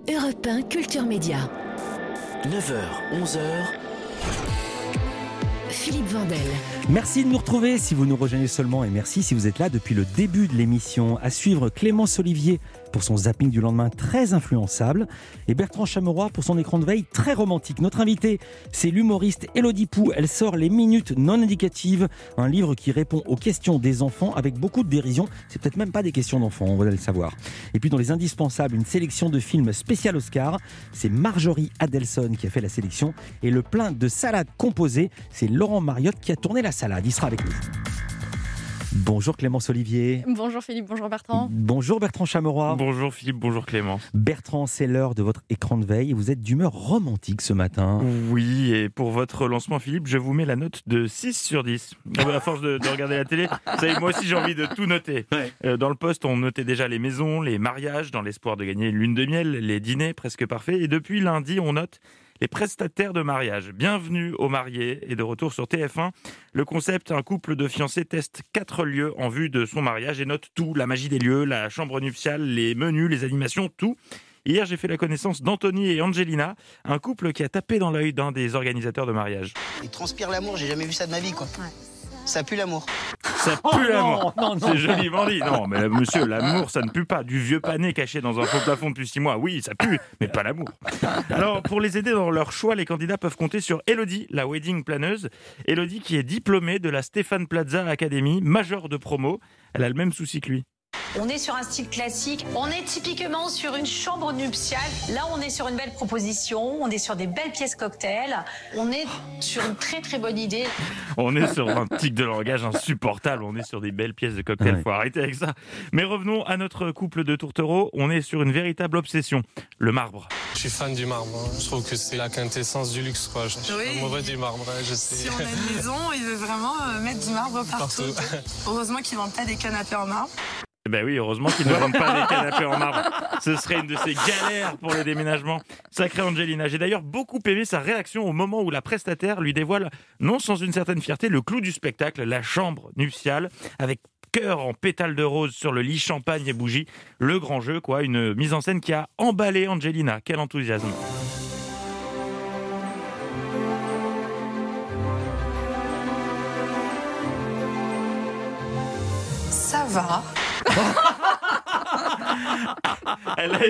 Europe 1 Culture Média. 9h, 11h. Philippe Vandel. Merci de nous retrouver si vous nous rejoignez seulement et merci si vous êtes là depuis le début de l'émission. À suivre Clémence Olivier pour son zapping du lendemain très influençable et Bertrand Chameroy pour son écran de veille très romantique. Notre invitée, c'est l'humoriste Élodie Pou. Elle sort Les Minutes non indicatives, un livre qui répond aux questions des enfants avec beaucoup de dérision. C'est peut-être même pas des questions d'enfants, on va le savoir. Et puis dans les indispensables, une sélection de films spécial Oscar. C'est Marjorie Adelson qui a fait la sélection et le plein de salades composées, c'est Laurent Mariotte qui a tourné la salade. Il sera avec nous. Bonjour Clémence Olivier. Bonjour Philippe, bonjour Bertrand. Bonjour Bertrand Chameroy. Bonjour Philippe, bonjour Clémence. Bertrand, c'est l'heure de votre écran de veille. Vous êtes d'humeur romantique ce matin. Oui, et pour votre lancement Philippe, je vous mets la note de 6 sur 10. À force de regarder la télé, vous savez, moi aussi j'ai envie de tout noter. Ouais. Dans le poste, on notait déjà les maisons, les mariages, dans l'espoir de gagner une lune de miel, les dîners presque parfaits. Et depuis lundi, on note les prestataires de mariage. Bienvenue aux mariés et de retour sur TF1. Le concept, un couple de fiancés teste 4 lieux en vue de son mariage et note tout, la magie des lieux, la chambre nuptiale, les menus, les animations, tout. Hier, j'ai fait la connaissance d'Anthony et Angelina, un couple qui a tapé dans l'œil d'un des organisateurs de mariage. Il transpire l'amour, j'ai jamais vu ça de ma vie, quoi. Ouais. Ça pue l'amour. Ça pue l'amour. Non, c'est joliment dit. Non, mais monsieur, l'amour, ça ne pue pas. Du vieux pané caché dans un faux plafond depuis 6 mois, oui, ça pue, mais pas l'amour. Alors, pour les aider dans leur choix, les candidats peuvent compter sur Élodie, la wedding planeuse. Élodie qui est diplômée de la Stéphane Plaza Academy, majeure de promo. Elle a le même souci que lui. On est sur un style classique, on est typiquement sur une chambre nuptiale. Là, on est sur une belle proposition, on est sur des belles pièces cocktails, on est sur une très très bonne idée. On est sur un tic de langage insupportable, on est sur des belles pièces de cocktail, ouais. Faut arrêter avec ça. Mais revenons à notre couple de tourtereaux, on est sur une véritable obsession, le marbre. Je suis fan du marbre, hein. Je trouve que c'est la quintessence du luxe, quoi. Je suis amoureux du marbre, hein, je sais. Si on a une maison, il veut vraiment mettre du marbre partout. Heureusement qu'ils ne vendent pas des canapés en marbre. Ben oui, heureusement qu'ils ne vendent pas des canapés en marbre. Ce serait une de ces galères pour les déménagements. Sacrée Angelina. J'ai d'ailleurs beaucoup aimé sa réaction au moment où la prestataire lui dévoile, non sans une certaine fierté, le clou du spectacle, la chambre nuptiale, avec cœur en pétales de rose sur le lit, champagne et bougies. Le grand jeu, quoi. Une mise en scène qui a emballé Angelina. Quel enthousiasme. Ça va. Elle a eu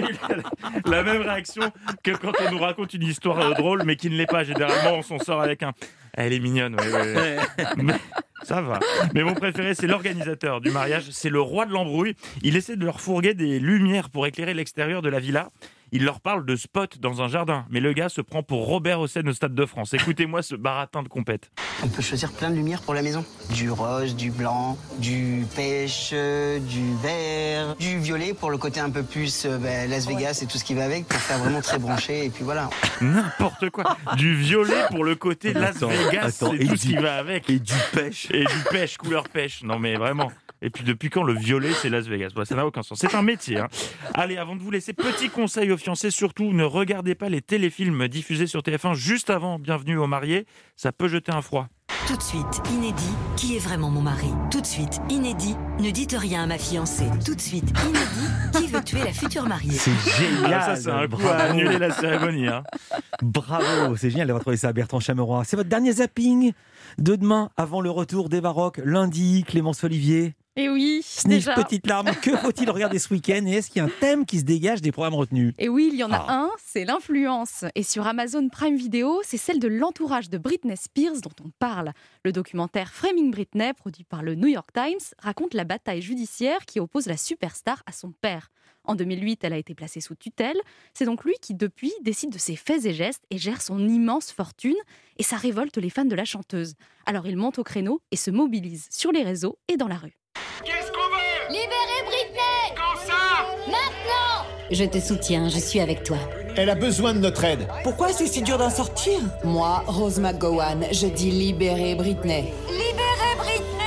la même réaction que quand on nous raconte une histoire drôle, mais qui ne l'est pas. Généralement, on s'en sort avec un « Elle est mignonne, ouais. » Mais ça va. Mais mon préféré, c'est l'organisateur du mariage. C'est le roi de l'embrouille. Il essaie de leur fourguer des lumières pour éclairer l'extérieur de la villa. Il leur parle de spot dans un jardin. Mais le gars se prend pour Robert Hossein au Stade de France. Écoutez-moi ce baratin de compète. On peut choisir plein de lumières pour la maison. Du rose, du blanc, du pêche, du vert, du violet pour le côté un peu plus Las Vegas et tout ce qui va avec, pour faire vraiment très branché. Et puis voilà. N'importe quoi. Du violet pour le côté Las Vegas et tout ce qui va avec. Et du pêche. Et du pêche, couleur pêche. Non mais vraiment. Et puis depuis quand le violet c'est Las Vegas? Ça n'a aucun sens. C'est un métier. Hein. Allez, avant de vous laisser, petit conseil aux fiancés, surtout ne regardez pas les téléfilms diffusés sur TF1 juste avant Bienvenue aux mariés. Ça peut jeter un froid. Tout de suite, inédit, qui est vraiment mon mari? Tout de suite, inédit, ne dites rien à ma fiancée. Tout de suite, inédit, qui veut tuer la future mariée? C'est génial. Ça, c'est un coup à annuler la cérémonie. Hein. Bravo, c'est génial de retrouver ça, Bertrand Chameroy. C'est votre dernier zapping de demain, avant le retour des Baroques, lundi, Clémence Olivier. Et oui, Sniff, déjà. petite larme. Que faut-il regarder ce week-end? Et est-ce qu'il y a un thème qui se dégage des programmes retenus? Et oui, il y en a un, c'est l'influence. Et sur Amazon Prime Video, c'est celle de l'entourage de Britney Spears dont on parle. Le documentaire Framing Britney, produit par le New York Times, raconte la bataille judiciaire qui oppose la superstar à son père. En 2008, elle a été placée sous tutelle. C'est donc lui qui, depuis, décide de ses faits et gestes et gère son immense fortune. Et ça révolte les fans de la chanteuse. Alors il monte au créneau et se mobilise sur les réseaux et dans la rue. Qu'est-ce qu'on veut? Libérez Britney! Quand ça? Maintenant! Je te soutiens, je suis avec toi. Elle a besoin de notre aide. Pourquoi c'est si dur d'en sortir? Moi, Rose McGowan, je dis libérez Britney. Libérez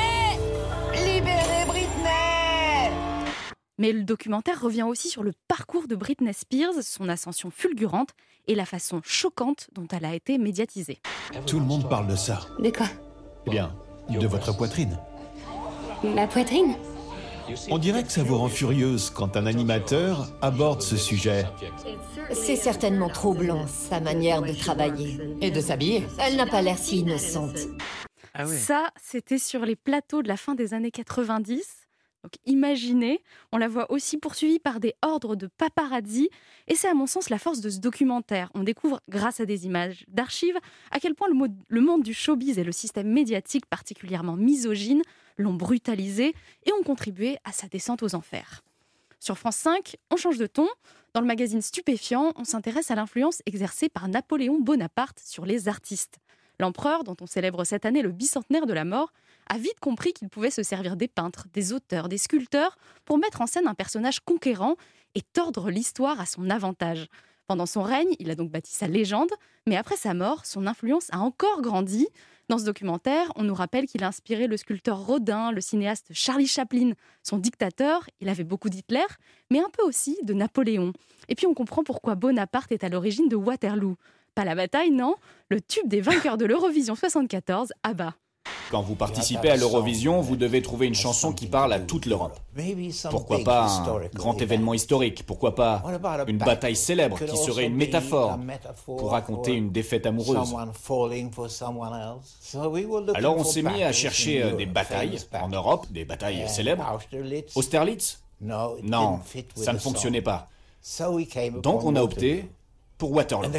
Britney! Libérez Britney! Mais le documentaire revient aussi sur le parcours de Britney Spears, son ascension fulgurante et la façon choquante dont elle a été médiatisée. Tout le monde parle de ça. De quoi? Eh bien, de votre poitrine. Ma poitrine? On dirait que ça vous rend furieuse quand un animateur aborde ce sujet. C'est certainement troublant, sa manière de travailler. Et de s'habiller. Elle n'a pas l'air si innocente. Ah ouais. Ça, c'était sur les plateaux de la fin des années 90. Donc imaginez, on la voit aussi poursuivie par des ordres de paparazzi. Et c'est à mon sens la force de ce documentaire. On découvre, grâce à des images d'archives, à quel point le monde du showbiz et le système médiatique particulièrement misogyne l'ont brutalisé et ont contribué à sa descente aux enfers. Sur France 5, on change de ton. Dans le magazine Stupéfiant, on s'intéresse à l'influence exercée par Napoléon Bonaparte sur les artistes. L'empereur, dont on célèbre cette année le bicentenaire de la mort, a vite compris qu'il pouvait se servir des peintres, des auteurs, des sculpteurs pour mettre en scène un personnage conquérant et tordre l'histoire à son avantage. Pendant son règne, il a donc bâti sa légende, mais après sa mort, son influence a encore grandi. Dans ce documentaire, on nous rappelle qu'il a inspiré le sculpteur Rodin, le cinéaste Charlie Chaplin, son dictateur. Il avait beaucoup d'Hitler, mais un peu aussi de Napoléon. Et puis on comprend pourquoi Bonaparte est à l'origine de Waterloo. Pas la bataille, non, le tube des vainqueurs de l'Eurovision 74, ABBA. Quand vous participez à l'Eurovision, vous devez trouver une chanson qui parle à toute l'Europe. Pourquoi pas un grand événement historique? Pourquoi pas une bataille célèbre qui serait une métaphore pour raconter une défaite amoureuse? Alors on s'est mis à chercher des batailles en Europe, des batailles célèbres. Austerlitz? Non, ça ne fonctionnait pas. Donc on a opté pour Waterloo.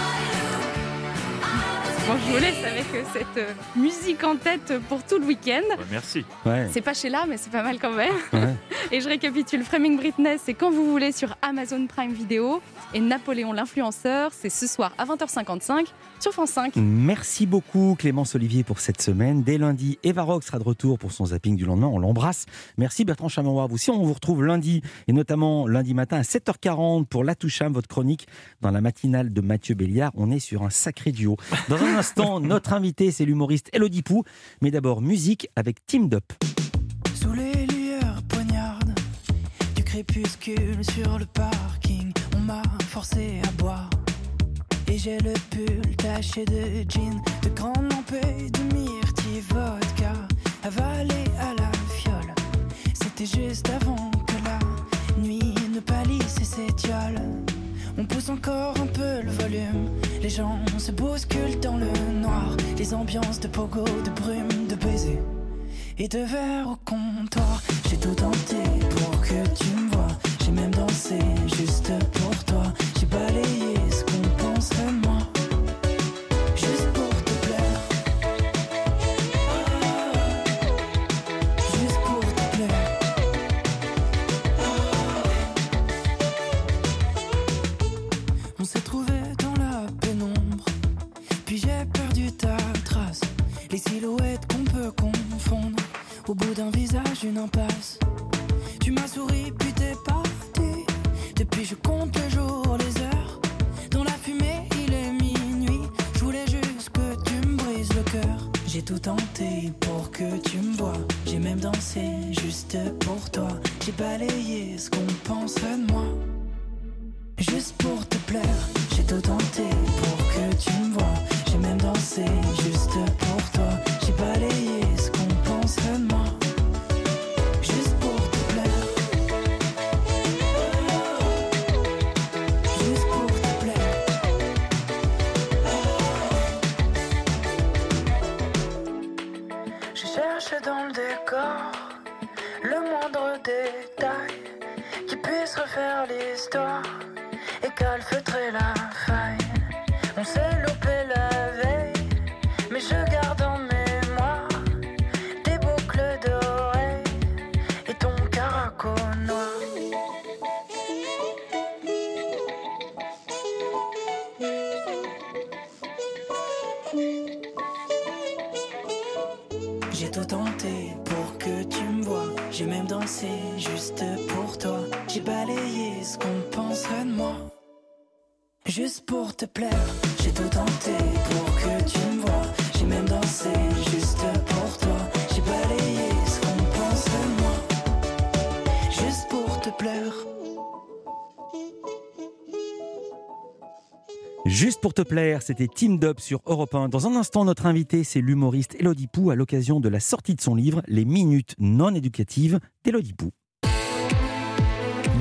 Bon, je vous laisse avec cette musique en tête pour tout le week-end. Merci. Ouais. C'est pas Sheila, mais c'est pas mal quand même. Ouais. Et je récapitule, Framing Britney, c'est quand vous voulez sur Amazon Prime Video. Et Napoléon l'influenceur, c'est ce soir à 20h55 sur France 5. Merci beaucoup Clémence Olivier pour cette semaine. Dès lundi, Eva Rock sera de retour pour son zapping du lendemain. On l'embrasse. Merci Bertrand Chameroy. Vous aussi, on vous retrouve lundi, et notamment lundi matin à 7h40 pour La Toucham, votre chronique dans la matinale de Mathieu Béliard. On est sur un sacré duo. Dans un instant, notre invité, c'est l'humoriste Elodie Pou. Mais d'abord, musique avec Teamed Up. Sous les lueurs poignardes du crépuscule sur le parking, on m'a forcé à boire. Et j'ai le pull taché de gin, de grandes lampées, de myrtille, vodka, avalé à la fiole. C'était juste avant que la nuit ne pâlisse et s'étiole. On pousse encore un peu le volume, les gens se bousculent dans le noir. Les ambiances de pogo, de brume, de baisers et de verre au comptoir. J'ai tout tenté pour que tu me vois. J'ai même dansé juste pour toi. J'ai balayé ce qu'on penserait de moi, juste pour te plaire. Juste pour te plaire. On s'est trouvé dans la pénombre, puis j'ai perdu ta trace. Les silhouettes qu'on peut confondre, au bout d'un visage, une impasse. Tu m'as souri, puis t'es parti. Depuis je compte les jours, les heures. Dans la fumée, il est minuit. Je voulais juste que tu me brises le cœur. J'ai tout tenté pour que tu me vois. J'ai même dansé juste pour toi. J'ai balayé ce qu'on penserait de moi, juste pour te plaire. J'ai tout tenté pour que tu me vois. J'ai même dansé juste pour toi. J'ai balayé ce qu'on penserait de moi, juste pour te plaire. Juste pour te plaire. Je cherche dans le décor le moindre détail qui puisse refaire l'histoire et calfeutrer la faille. On s'est loupé la veille, mais je garde en mémoire tes boucles d'oreilles et ton caraco noir. J'ai tout tenté pour que tu me vois. J'ai même dansé juste pour toi. J'ai balayé ce qu'on penserait de moi, juste pour te plaire. J'ai tout tenté pour que tu me vois. J'ai même dansé juste pour toi. J'ai balayé ce qu'on penserait de moi, juste pour te plaire. Juste pour te plaire, c'était Teamed Up sur Europe 1. Dans un instant, notre invité, c'est l'humoriste Elodie Pou à l'occasion de la sortie de son livre « Les minutes non éducatives » d'Elodie Pou.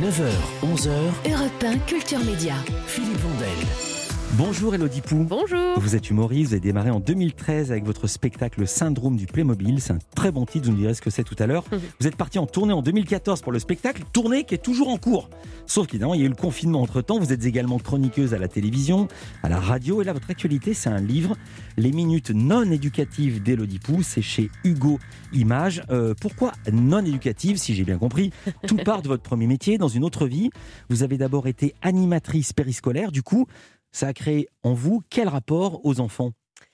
9h, 11h, Europe 1 Culture Média. Philippe Vandel. Bonjour Élodie Pou. Bonjour. Vous êtes humoriste, vous avez démarré en 2013 avec votre spectacle Syndrome du Playmobil. C'est un très bon titre, vous nous direz ce que c'est tout à l'heure. Vous êtes parti en tournée en 2014 pour le spectacle, tournée qui est toujours en cours. Sauf qu'évidemment, il y a eu le confinement entre-temps. Vous êtes également chroniqueuse à la télévision, à la radio. Et là, votre actualité, c'est un livre, Les minutes non éducatives d'Élodie Pou. C'est chez Hugo Images. Pourquoi non éducative, si j'ai bien compris? Tout part de votre premier métier, dans une autre vie. Vous avez d'abord été animatrice périscolaire. Du coup, ça a créé en vous quel rapport aux enfants?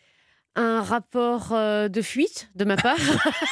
Un rapport de fuite de ma part.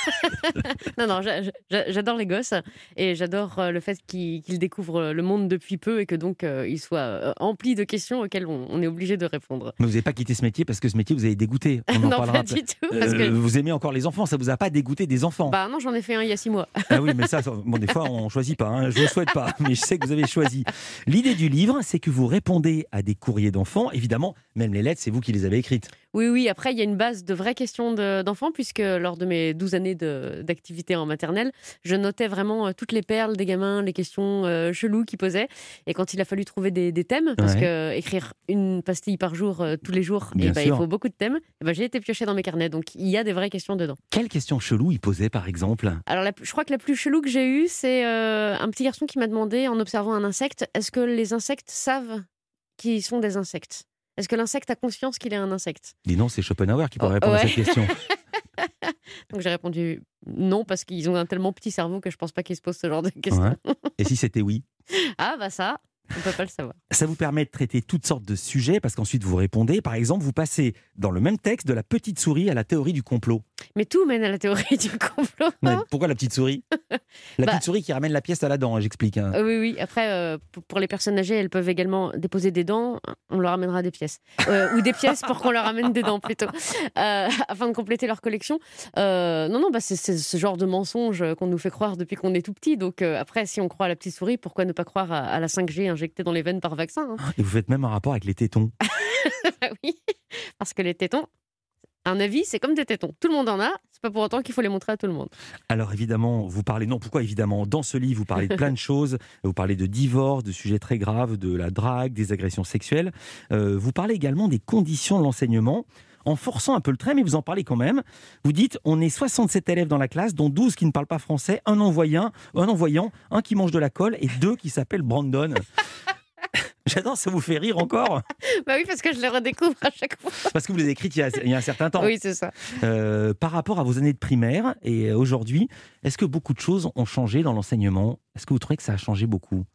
non, j'adore les gosses et j'adore le fait qu'ils découvrent le monde depuis peu et que donc ils soient emplis de questions auxquelles on est obligé de répondre. Mais vous n'avez pas quitté ce métier parce que ce métier vous avez dégoûté. On en non, parlera pas du tout. Parce que... Vous aimez encore les enfants, ça vous a pas dégoûté des enfants? Bah non, j'en ai fait un il y a 6 mois. Ah oui, mais ça, bon, des fois on choisit pas, hein. Je ne le souhaite pas, mais je sais que vous avez choisi. L'idée du livre, c'est que vous répondez à des courriers d'enfants, évidemment, même les lettres, c'est vous qui les avez écrites. Oui, après il y a une base de vraies questions d'enfants puisque lors de mes 12 années d'activité en maternelle, je notais vraiment toutes les perles des gamins, les questions cheloues qu'ils posaient. Et quand il a fallu trouver des thèmes, parce que écrire une pastille par jour, tous les jours, il faut beaucoup de thèmes, j'ai été piocher dans mes carnets. Donc il y a des vraies questions dedans. Quelles questions cheloues il posait par exemple? Alors je crois que la plus chelou que j'ai eue, c'est un petit garçon qui m'a demandé en observant un insecte, est-ce que les insectes savent qu'ils sont des insectes? Est-ce que l'insecte a conscience qu'il est un insecte? Dis non, c'est Schopenhauer qui pourrait répondre à cette question. Donc j'ai répondu non, parce qu'ils ont un tellement petit cerveau que je pense pas qu'ils se posent ce genre de questions. Ouais. Et si c'était oui? Ah bah ça, on peut pas le savoir. Ça vous permet de traiter toutes sortes de sujets parce qu'ensuite vous répondez. Par exemple, vous passez dans le même texte de la petite souris à la théorie du complot. Mais tout mène à la théorie du complot. Mais pourquoi la petite souris? La petite souris qui ramène la pièce à la dent, j'explique. Hein. Oui. Après, pour les personnes âgées, elles peuvent également déposer des dents. On leur amènera des pièces. Ou des pièces pour qu'on leur amène des dents, plutôt. Afin de compléter leur collection. C'est ce genre de mensonge qu'on nous fait croire depuis qu'on est tout petit. Donc après, si on croit à la petite souris, pourquoi ne pas croire à la 5G injectée dans les veines par vaccin, hein? Et vous faites même un rapport avec les tétons. Oui, parce que les tétons, un avis, c'est comme des tétons. Tout le monde en a, c'est pas pour autant qu'il faut les montrer à tout le monde. Alors évidemment, vous parlez, non, pourquoi évidemment? Dans ce livre, vous parlez de plein de choses. Vous parlez de divorce, de sujets très graves, de la drague, des agressions sexuelles. Vous parlez également des conditions de l'enseignement, en forçant un peu le trait, mais vous en parlez quand même. Vous dites, on est 67 élèves dans la classe, dont 12 qui ne parlent pas français, un non-voyant, un qui mange de la colle et 2 qui s'appellent Brandon. J'adore, ça vous fait rire encore? Bah oui, parce que je les redécouvre à chaque fois. Parce que vous les avez écrites il y a un certain temps. Oui, c'est ça. Par rapport à vos années de primaire et aujourd'hui, est-ce que beaucoup de choses ont changé dans l'enseignement? Est-ce que vous trouvez que ça a changé beaucoup?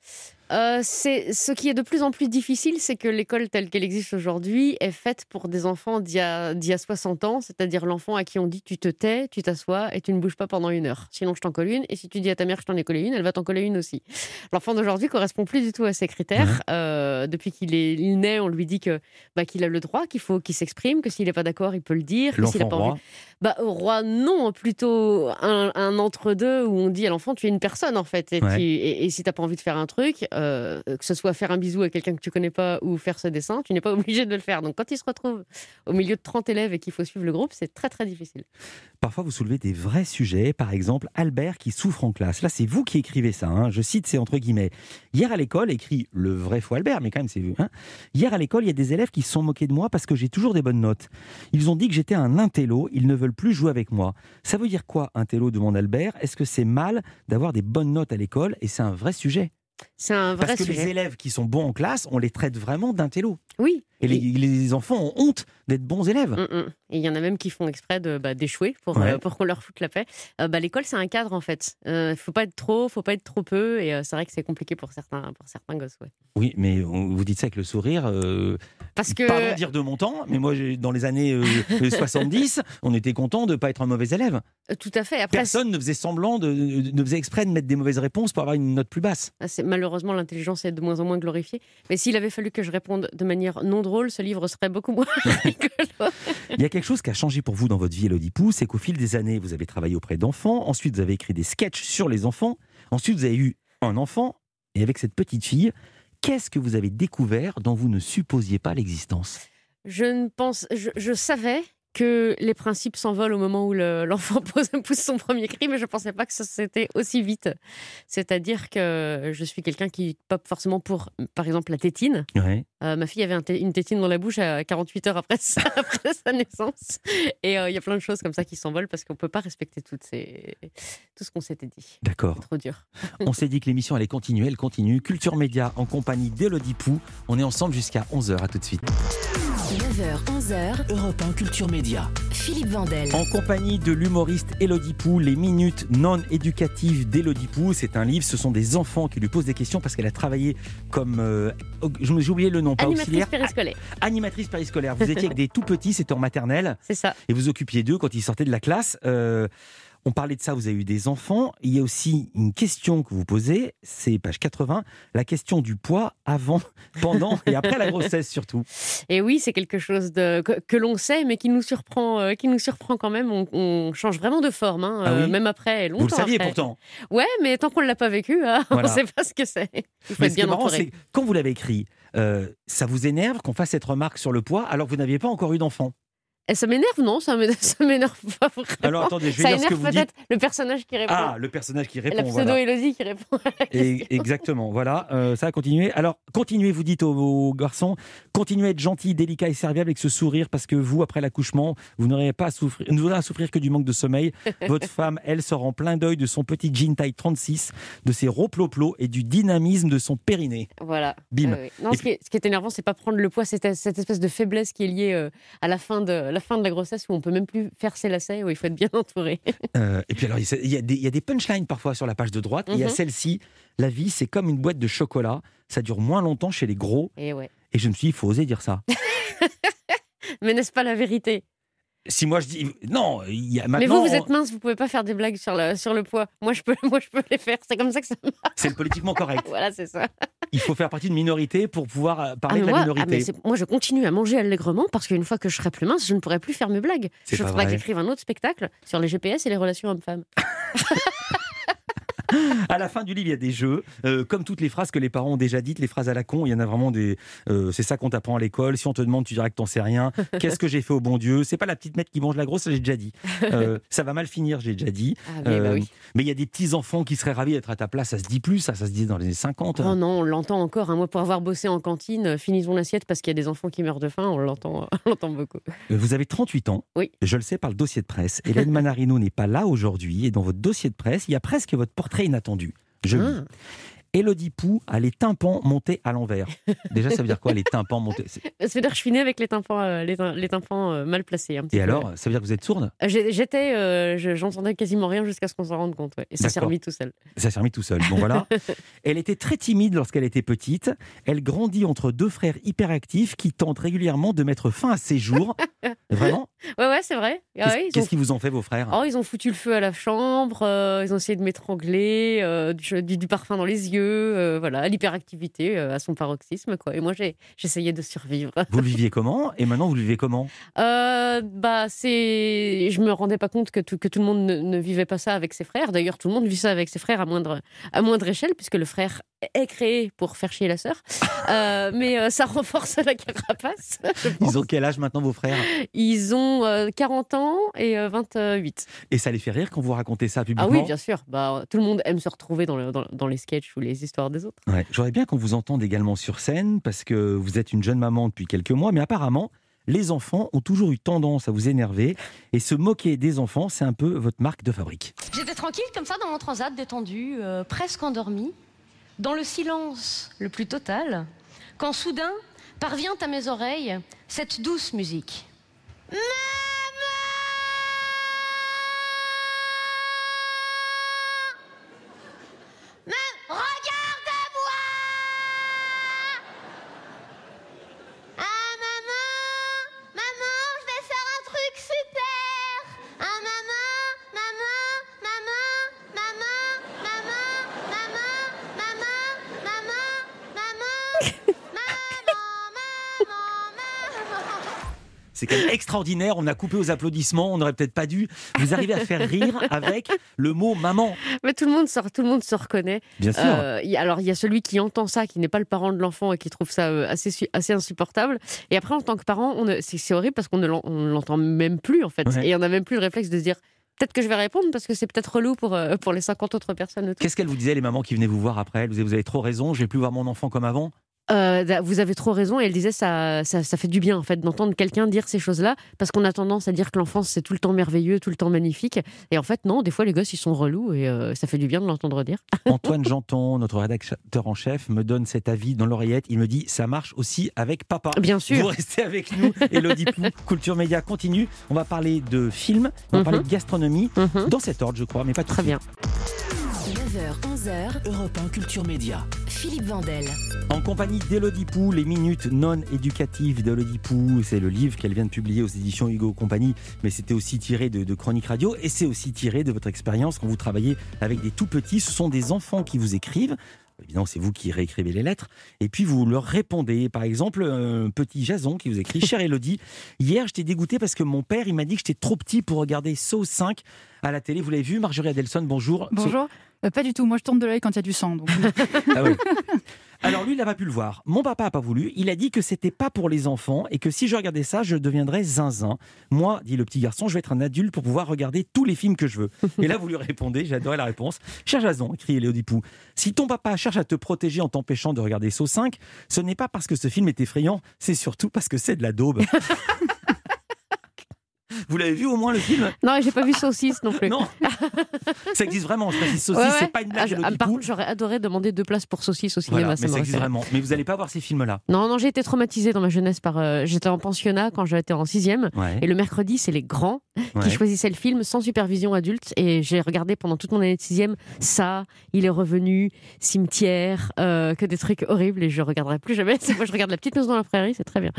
C'est ce qui est de plus en plus difficile, c'est que l'école telle qu'elle existe aujourd'hui est faite pour des enfants d'il y a 60 ans, c'est-à-dire l'enfant à qui on dit tu te tais, tu t'assois et tu ne bouges pas pendant 1 heure. Sinon je t'en colle une, et si tu dis à ta mère que je t'en ai collé une, elle va t'en coller une aussi. L'enfant d'aujourd'hui correspond plus du tout à ces critères. Depuis qu'il naît, on lui dit qu'il a le droit, qu'il s'exprime, que s'il n'est pas d'accord, il peut le dire. L'enfant a pas roi. Roi, non, plutôt un entre-deux où on dit à l'enfant tu es une personne en fait, et si t'as pas envie de faire un truc, que ce soit faire un bisou à quelqu'un que tu connais pas ou faire ce dessin, tu n'es pas obligé de le faire. Donc quand il se retrouve au milieu de 30 élèves et qu'il faut suivre le groupe, c'est très très difficile. Parfois vous soulevez des vrais sujets, par exemple Albert qui souffre en classe. Là c'est vous qui écrivez ça, hein. Je cite, c'est entre guillemets. Hier à l'école, écrit le vrai faux Albert, mais quand même c'est vous. Hein. Hier à l'école, il y a des élèves qui se sont moqués de moi parce que j'ai toujours des bonnes notes. Ils ont dit que j'étais un intello, ils ne veulent plus jouer avec moi. Ça veut dire quoi, intello, demande Albert? Est-ce que c'est mal d'avoir des bonnes notes à l'école? Et c'est un vrai sujet. C'est un vrai Parce que sujet. les élèves qui sont bons en classe, on les traite vraiment d'intello. Oui. Et les enfants ont honte d'être bons élèves. Et il y en a même qui font exprès d'échouer pour qu'on leur foute la paix. L'école, c'est un cadre en fait. Faut pas être trop, faut pas être trop peu. Et c'est vrai que c'est compliqué pour certains gosses. Ouais. Oui, mais vous dites ça avec le sourire. Parce que... Pardon de dire de mon temps, mais moi, dans les années 70, on était content de ne pas être un mauvais élève. Tout à fait. Après, personne ne faisait semblant, ne faisait exprès de mettre des mauvaises réponses pour avoir une note plus basse. Malheureusement, l'intelligence est de moins en moins glorifiée. Mais s'il avait fallu que je réponde de manière non drôle, ce livre serait beaucoup moins rigolo. Il y a quelque chose qui a changé pour vous dans votre vie, Élodie Pou, c'est qu'au fil des années, vous avez travaillé auprès d'enfants, ensuite vous avez écrit des sketchs sur les enfants, ensuite vous avez eu un enfant, et avec cette petite fille, qu'est-ce que vous avez découvert dont vous ne supposiez pas l'existence? Je savais que les principes s'envolent au moment où l'enfant pousse son premier cri, mais je ne pensais pas que ça c'était aussi vite. C'est-à-dire que je suis quelqu'un qui pop forcément pour, par exemple, la tétine. Ouais. Ma fille avait une tétine dans la bouche à 48 heures après sa naissance. Et il y a plein de choses comme ça qui s'envolent parce qu'on ne peut pas respecter tout ce qu'on s'était dit. D'accord. C'est trop dur. On s'est dit que l'émission allait continuer, elle continue. Culture Média en compagnie d'Élodie Pou. On est ensemble jusqu'à 11h, à tout de suite. 9h, 11h, Europe 1 Culture Média. Philippe Vandel. En compagnie de l'humoriste Élodie Pou, les minutes non éducatives d'Élodie Pou. C'est un livre, ce sont des enfants qui lui posent des questions parce qu'elle a travaillé comme... j'ai oublié le nom, pas auxiliaire. Animatrice périscolaire. Animatrice périscolaire. Vous étiez avec des tout petits, c'était en maternelle. C'est ça. Et vous occupiez d'eux quand ils sortaient de la classe. On parlait de ça, vous avez eu des enfants. Il y a aussi une question que vous posez, c'est page 80, la question du poids avant, pendant et après la grossesse surtout. Et oui, c'est quelque chose que l'on sait, mais qui nous surprend quand même. On change vraiment de forme, oui même après, longtemps. Vous le saviez après. pourtant. Ouais, mais tant qu'on ne l'a pas vécu, voilà. On ne sait pas ce que c'est. Il faut être bien entouré. Quand vous l'avez écrit, ça vous énerve qu'on fasse cette remarque sur le poids alors que vous n'aviez pas encore eu d'enfant? Et ça m'énerve, non, ça m'énerve pas vraiment. Alors attendez, je vais dire ce que vous dites. Ça énerve peut-être le personnage qui répond. Ah, le personnage qui répond, la pseudo-Élodie qui répond à la question. Exactement, voilà, ça a continué. Alors, continuez, vous dites aux garçons, continuez à être gentil, délicat et serviable avec ce sourire parce que vous, après l'accouchement, vous n'aurez pas à souffrir que du manque de sommeil. Votre femme, elle, sort en plein deuil de son petit jean taille 36, de ses roploplos et du dynamisme de son périnée. Voilà. Bim. Non, ce qui est énervant, c'est pas prendre le poids, c'est cette espèce de faiblesse qui est liée à la fin de la grossesse où on peut même plus faire ses lacets, où il faut être bien entouré. Et puis alors, il y a des punchlines parfois sur la page de droite. Et il y a celle-ci, la vie c'est comme une boîte de chocolat, ça dure moins longtemps chez les gros. Et je me suis dit, il faut oser dire ça. Mais n'est-ce pas la vérité ? Si moi je dis non, il y a maintenant. Mais vous êtes mince, vous pouvez pas faire des blagues sur le poids. Moi je peux les faire. C'est comme ça que ça marche. C'est le politiquement correct. Voilà, c'est ça. Il faut faire partie d'une minorité pour pouvoir parler de la minorité. Moi je continue à manger allègrement parce qu'une fois que je serai plus mince, je ne pourrai plus faire mes blagues. Il faudra que j'écrive un autre spectacle sur les GPS et les relations hommes-femmes. À la fin du livre, il y a des jeux, comme toutes les phrases que les parents ont déjà dites, les phrases à la con. Il y en a vraiment des. C'est ça qu'on t'apprend à l'école. Si on te demande, tu diras que t'en sais rien. Qu'est-ce que j'ai fait au bon Dieu ? C'est pas la petite mette qui mange la grosse, ça j'ai déjà dit. Ça va mal finir, j'ai déjà dit. Oui. Mais il y a des petits enfants qui seraient ravis d'être à ta place. Ça se dit plus, ça se dit dans les années 50. Oh non, on l'entend encore. Moi, pour avoir bossé en cantine, finissons l'assiette parce qu'il y a des enfants qui meurent de faim. On l'entend beaucoup. Vous avez 38 ans. Oui. Je le sais par le dossier de presse. Hélène Manarino n'est pas là aujourd'hui. Et dans votre dossier de presse, il y a presque votre portrait inattendu. Je lis. Élodie Pou a les tympans montés à l'envers. Déjà, ça veut dire quoi, les tympans montés ? Ça veut dire que je suis née avec les tympans mal placés. Et alors, ça veut dire que vous êtes sourde ? J'entendais quasiment rien jusqu'à ce qu'on s'en rende compte. Ouais. Et ça s'est remis tout seul. Ça s'est remis tout seul. Bon, voilà. Elle était très timide lorsqu'elle était petite. Elle grandit entre deux frères hyperactifs qui tentent régulièrement de mettre fin à ses jours. Vraiment ? Ouais, c'est vrai. Qu'est-ce qu'ils vous ont fait, vos frères ? Ils ont foutu le feu à la chambre, ils ont essayé de m'étrangler, du parfum dans les yeux. Voilà, l'hyperactivité à son paroxysme, quoi. Et moi, j'essayais de survivre. Vous le viviez comment ? Et maintenant, vous le vivez comment ? Je me rendais pas compte que tout le monde ne vivait pas ça avec ses frères. D'ailleurs, tout le monde vit ça avec ses frères à moindre échelle, puisque le frère est créé pour faire chier la sœur. Mais ça renforce la carapace. Ils ont quel âge maintenant, vos frères ? Ils ont 40 ans et 28. Et ça les fait rire quand vous racontez ça publiquement ? Ah oui, bien sûr. Tout le monde aime se retrouver dans les sketchs ou les histoires des autres. Ouais. J'aurais bien qu'on vous entende également sur scène, parce que vous êtes une jeune maman depuis quelques mois, mais apparemment, les enfants ont toujours eu tendance à vous énerver, et se moquer des enfants, c'est un peu votre marque de fabrique. J'étais tranquille comme ça dans mon transat, détendue, presque endormie, dans le silence le plus total, quand soudain parvient à mes oreilles cette douce musique. C'est quand même extraordinaire. On a coupé aux applaudissements. On n'aurait peut-être pas dû. Vous arrivez à faire rire avec le mot maman. Mais tout le monde se reconnaît. Bien sûr. Alors, il y a celui qui entend ça, qui n'est pas le parent de l'enfant et qui trouve ça assez insupportable. Et après, en tant que parent, c'est horrible parce qu'on ne l'entend même plus, en fait. Ouais. Et on n'a même plus le réflexe de se dire peut-être que je vais répondre parce que c'est peut-être relou pour les 50 autres personnes. Qu'est-ce qu'elles vous disaient, les mamans qui venaient vous voir après? Vous avez trop raison, je ne vais plus voir mon enfant comme avant. Vous avez trop raison, et elle disait ça fait du bien en fait d'entendre quelqu'un dire ces choses-là, parce qu'on a tendance à dire que l'enfance c'est tout le temps merveilleux, tout le temps magnifique, et en fait non, des fois les gosses ils sont relous et ça fait du bien de l'entendre dire. Antoine Janton, notre rédacteur en chef, me donne cet avis dans l'oreillette, il me dit ça marche aussi avec papa. Bien sûr. Vous restez avec nous, Élodie Pou. Culture Média continue, on va parler de films, on va parler de gastronomie, dans cet ordre je crois, mais pas tout. Très bien. 9h, 11h, Europe 1 Culture Média. Philippe Vandel. En compagnie d'Élodie Pou, les minutes non éducatives d'Élodie Pou, c'est le livre qu'elle vient de publier aux éditions Hugo Compagnie, mais c'était aussi tiré de Chronique Radio, et c'est aussi tiré de votre expérience quand vous travaillez avec des tout petits. Ce sont des enfants qui vous écrivent. Évidemment, c'est vous qui réécrivez les lettres. Et puis, vous leur répondez. Par exemple, un petit Jason qui vous écrit « Chère Élodie, hier, j'étais dégoûté parce que mon père, il m'a dit que j'étais trop petit pour regarder Saw 5 à la télé. Vous l'avez vu, Marjorie Adelson, bonjour. » Bonjour. Pas du tout. Moi, je tourne de l'œil quand il y a du sang. Donc... Ah oui. Alors lui, il n'a pas pu le voir. Mon papa n'a pas voulu. Il a dit que c'était pas pour les enfants et que si je regardais ça, je deviendrais zinzin. Moi, dit le petit garçon, je vais être un adulte pour pouvoir regarder tous les films que je veux. Et là, vous lui répondez, j'ai adoré la réponse. Cher Jason, écrit Élodie Pou, si ton papa cherche à te protéger en t'empêchant de regarder Saw 5, ce n'est pas parce que ce film est effrayant, c'est surtout parce que c'est de la daube. Vous l'avez vu au moins le film? Non, j'ai pas vu Saucisse non plus. Non, ça existe vraiment. Je précise, Saucisse, c'est pas une blague. Par contre, j'aurais adoré demander 2 places pour Saucisse au cinéma. Voilà, mais ça existe vraiment. Mais vous n'allez pas voir ces films-là? Non, j'ai été traumatisée dans ma jeunesse j'étais en pensionnat quand j'étais en 6e. Ouais. Et le mercredi, c'est les grands qui choisissaient le film sans supervision adulte. Et j'ai regardé pendant toute mon année de 6e ça, Il est revenu, Cimetière, que des trucs horribles. Et je ne regarderai plus jamais. Moi, je regarde La Petite Maison dans la Prairie, c'est très bien.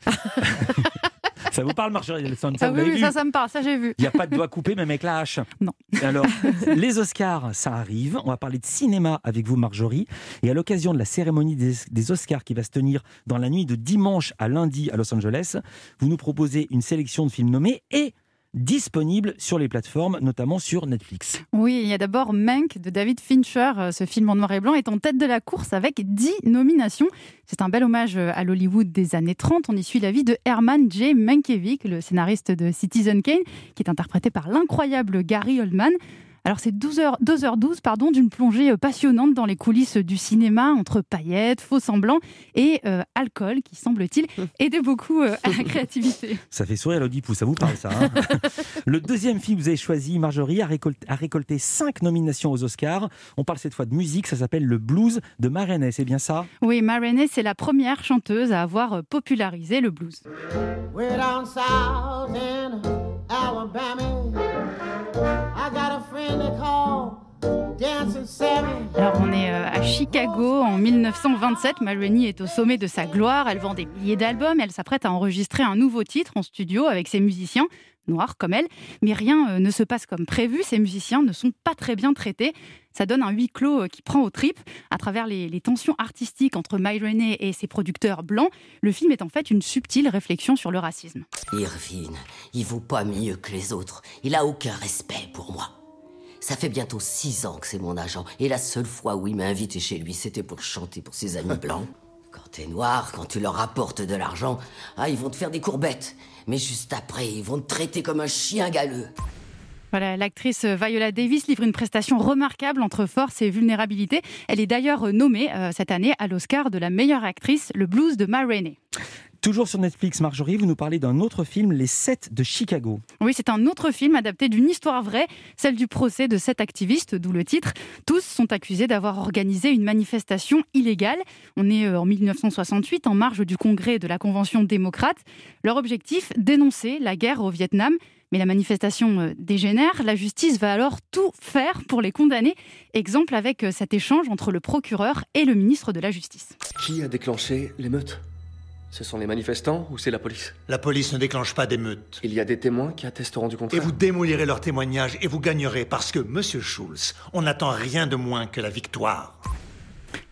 Ça vous parle, Marjorie Adelson? Ça, oui, ça me parle, ça j'ai vu. Il n'y a pas de doigt coupé, même avec la hache. Non. Alors, les Oscars, ça arrive. On va parler de cinéma avec vous, Marjorie. Et à l'occasion de la cérémonie des Oscars qui va se tenir dans la nuit de dimanche à lundi à Los Angeles, vous nous proposez une sélection de films nommés et disponible sur les plateformes, notamment sur Netflix. Oui, il y a d'abord Mank de David Fincher. Ce film en noir et blanc est en tête de la course avec 10 nominations. C'est un bel hommage à l'Hollywood des années 30. On y suit la vie de Herman J. Mankiewicz, le scénariste de Citizen Kane, qui est interprété par l'incroyable Gary Oldman. Alors c'est 2h12 d'une plongée passionnante dans les coulisses du cinéma, entre paillettes, faux semblants et alcool, qui semble-t-il aider beaucoup à la créativité. Ça fait sourire Élodie Pou, ça vous parle ça hein? Le deuxième film que vous avez choisi, Marjorie, a récolté 5 nominations aux Oscars. On parle cette fois de musique, ça s'appelle Le Blues de Ma Rainey, c'est bien ça? Oui, Ma Rainey, c'est la première chanteuse à avoir popularisé le blues. We're down south in Alabama. I got a friend they call Dancing Sammy. Alors on est à Chicago en 1927. Ma Rainey est au sommet de sa gloire. Elle vend des milliers d'albums. Elle s'apprête à enregistrer un nouveau titre en studio avec ses musiciens, noirs comme elle. Mais rien ne se passe comme prévu. Ces musiciens ne sont pas très bien traités. Ça donne un huis clos qui prend aux tripes. À travers les tensions artistiques entre Ma Rainey et ses producteurs blancs, le film est en fait une subtile réflexion sur le racisme. Irvine, il vaut pas mieux que les autres. Il a aucun respect pour moi. Ça fait bientôt 6 ans que c'est mon agent. Et la seule fois où il m'a invité chez lui, c'était pour chanter pour ses amis blancs. Quand t'es noir, quand tu leur apportes de l'argent, ils vont te faire des courbettes. Mais juste après, ils vont te traiter comme un chien galeux. Voilà, l'actrice Viola Davis livre une prestation remarquable entre force et vulnérabilité. Elle est d'ailleurs nommée cette année à l'Oscar de la meilleure actrice, Le Blues de Ma Rainey. Toujours sur Netflix, Marjorie, vous nous parlez d'un autre film, Les 7 de Chicago. Oui, c'est un autre film adapté d'une histoire vraie, celle du procès de 7 activistes, d'où le titre. Tous sont accusés d'avoir organisé une manifestation illégale. On est en 1968, en marge du congrès de la Convention démocrate. Leur objectif, dénoncer la guerre au Vietnam. Mais la manifestation dégénère. La justice va alors tout faire pour les condamner. Exemple avec cet échange entre le procureur et le ministre de la Justice. Qui a déclenché l'émeute ? Ce sont les manifestants ou c'est la police? La police ne déclenche pas d'émeute. Il y a des témoins qui attesteront du contraire. Et vous démolirez leurs témoignages et vous gagnerez parce que, Monsieur Schulz, on n'attend rien de moins que la victoire.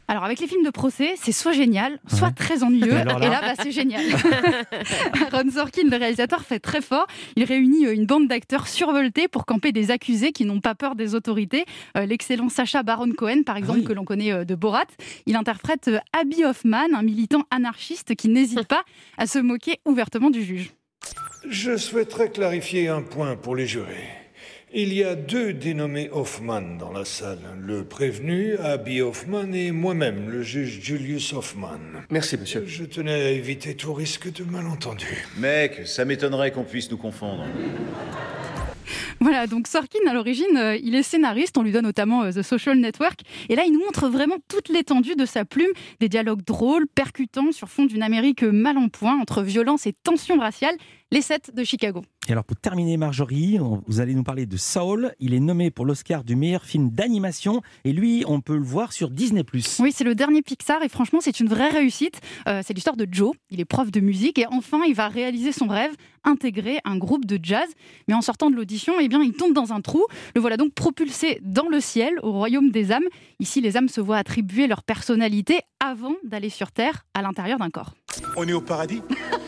Alors avec les films de procès, c'est soit génial, soit très ennuyeux. Et là, c'est génial. Aaron Sorkin, le réalisateur, fait très fort. Il réunit une bande d'acteurs survoltés pour camper des accusés qui n'ont pas peur des autorités. L'excellent Sacha Baron Cohen, par exemple, que l'on connaît de Borat. Il interprète Abby Hoffman, un militant anarchiste qui n'hésite pas à se moquer ouvertement du juge. Je souhaiterais clarifier un point pour les jurés. Il y a 2 dénommés Hoffman dans la salle. Le prévenu, Abby Hoffman, et moi-même, le juge Julius Hoffman. Merci, monsieur. Je tenais à éviter tout risque de malentendu. Mec, ça m'étonnerait qu'on puisse nous confondre. Voilà, donc Sorkin, à l'origine, il est scénariste, on lui donne notamment The Social Network, et là, il nous montre vraiment toute l'étendue de sa plume, des dialogues drôles, percutants, sur fond d'une Amérique mal en point, entre violence et tension raciale, les 7 de Chicago. Et alors, pour terminer, Marjorie, vous allez nous parler de Soul. Il est nommé pour l'Oscar du meilleur film d'animation, et lui, on peut le voir sur Disney+. Oui, c'est le dernier Pixar, et franchement, c'est une vraie réussite. C'est l'histoire de Joe, il est prof de musique, et enfin, il va réaliser son rêve, intégrer un groupe de jazz. Mais en sortant de l'audition, eh bien, il tombe dans un trou. Le voilà donc propulsé dans le ciel, au royaume des âmes. Ici, les âmes se voient attribuer leur personnalité avant d'aller sur Terre, à l'intérieur d'un corps. On est au paradis?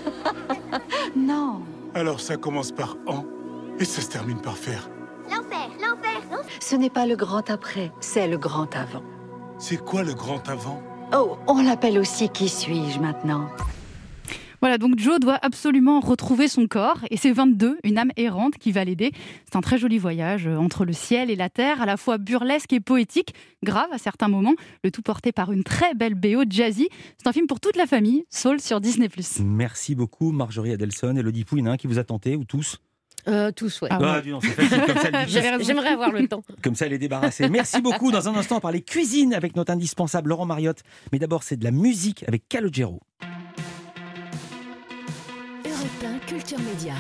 Non. Alors ça commence par en et ça se termine par faire. L'enfer, l'enfer, l'enfer. Ce n'est pas le grand après, c'est le grand avant. C'est quoi le grand avant? Oh, on l'appelle aussi Qui suis-je maintenant? Voilà, donc Joe doit absolument retrouver son corps, et c'est 22, une âme errante, qui va l'aider. C'est un très joli voyage entre le ciel et la terre, à la fois burlesque et poétique, grave à certains moments, le tout porté par une très belle BO jazzy. C'est un film pour toute la famille, Soul sur Disney+. Merci beaucoup Marjorie Adelson. Élodie Pou, il y en a un qui vous a tenté, ou tous? Tous, ouais. Non, c'est facile, comme ça, J'aimerais avoir le temps. Comme ça, elle est débarrassée. Merci beaucoup. Dans un instant, on va parler cuisine avec notre indispensable Laurent Mariotte. Mais d'abord, c'est de la musique avec Calogero. Culture Média.